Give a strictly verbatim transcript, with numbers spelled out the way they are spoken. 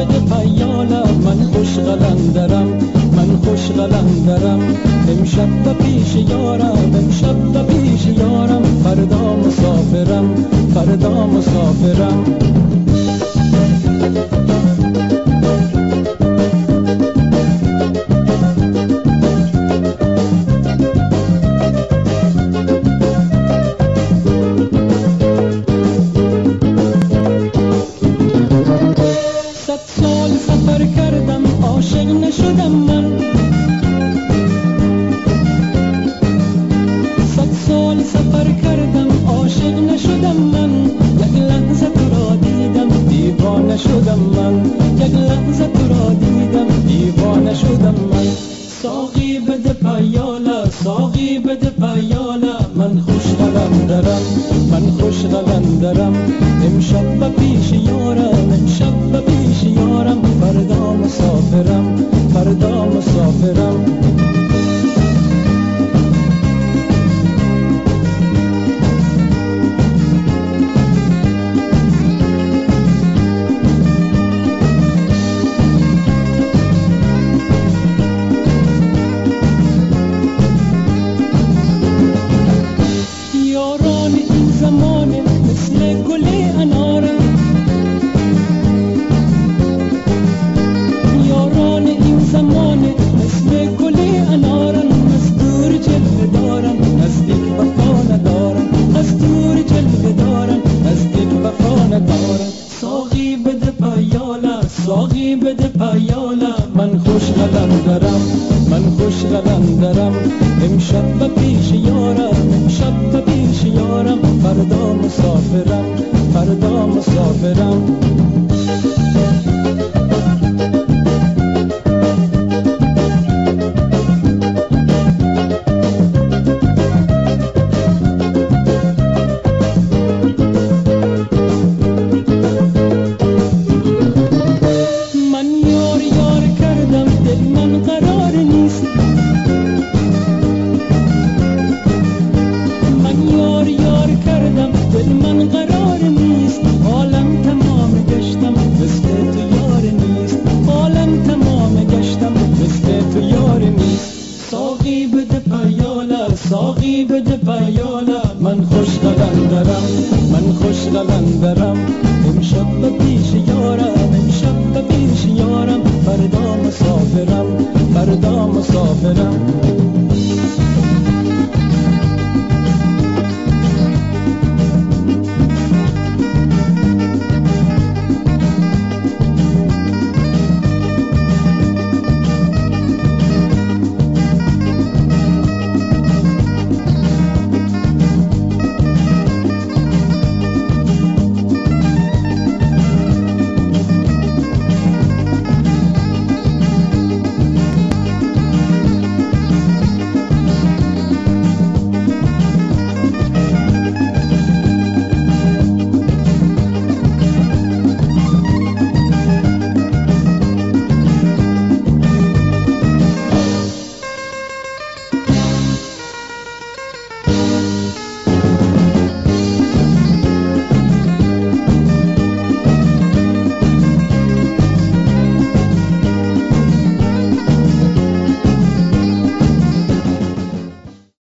بده پیالا، من خوش قلندرم، من خوش قلندرم. امشب به پیش یارم، امشب به پیش یارم، فردا مسافرم، فردا مسافرم. عاشق نشدم من، صد سال سفر کردم عاشق نشدم من. یک لحظه تو را دیدم دیوانه شدم من، یک لحظه تو را دیدم دیوانه شدم من. ساقی بده پیالا، ساقی بده پیالا، من خوش قلندرم، من خوش قلندرم. امشب به پیش یارم، امشب به پیش یارم، فردا مسافرم، فردا مسافرم. یاران این زمانه مثل گل انارن، یاران این زمانه مثل گل انارن. از دور جلوه دارن، نزدیک وفا ندارن، از دور جلوه دارن، نزدیک وفا ندارن. ساقی بده پیالا، ساقی بده پیالا، من خوش قلندرم، من خوش قلندرم. امشب به پیش یارم، امشب به پیش یارم، فردا مسافرم، فردا مسافرم. من یار یار کردم دل من قرار نیست، من یار یار کردم دل من قرار نیست. عالم تمام گشتم مثل تو یار نیست، عالم تمام گشتم مثل تو یار نیست. ساقی بده پیالا، ساقی بده پیالا، من خوش قلندرم، من خوش قلندرم. امشب به پیش یارم، امشب به پیش یارم، فردا مسافرم، فردا مسافرم.